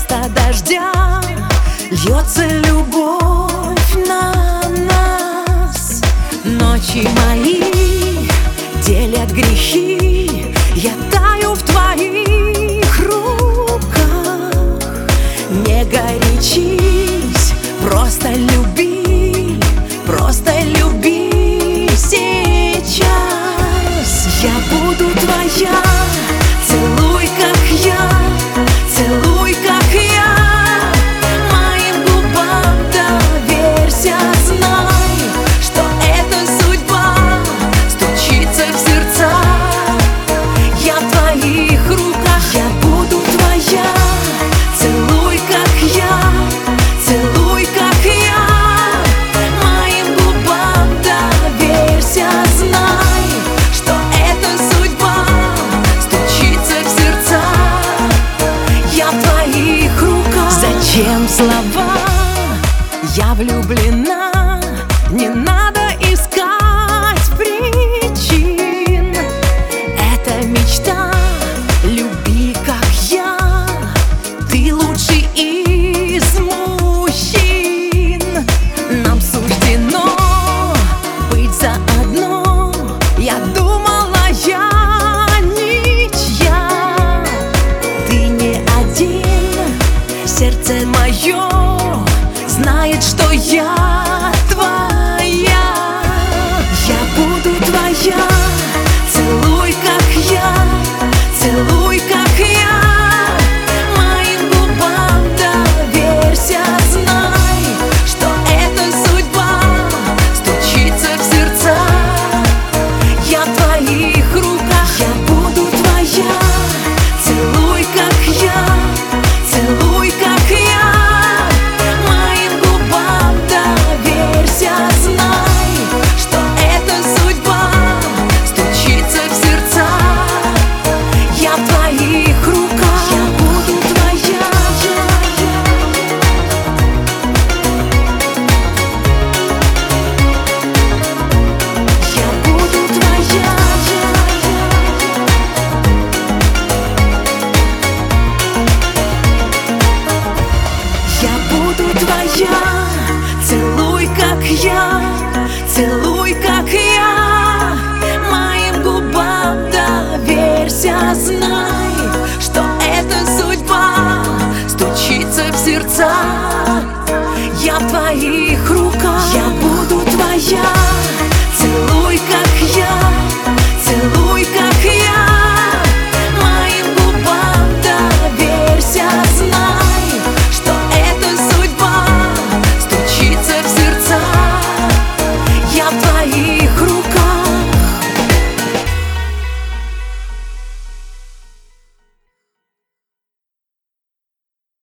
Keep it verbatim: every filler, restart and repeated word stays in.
вместо дождя льется любовь на нас. Ночи мои делят грехи, я таю в твоих руках. Не горячись, просто люби, просто люби сейчас. Я буду твоя, целуй, как я, целуй, как я. Моим губам доверься, знай, что это судьба стучится в сердца. Я в твоих руках, я буду твоя, целуй, как я, целуй, как я. Моим губам доверься, знай, что это судьба стучится в сердца. Я в твоих руках. Зачем слова? Я влюблена, не надо искать причин. Это мечта, люби, как я. Ты лучший из мужчин. Нам суждено быть заодно. Я думала, я ничья. Ты не один, сердце мое знает, что я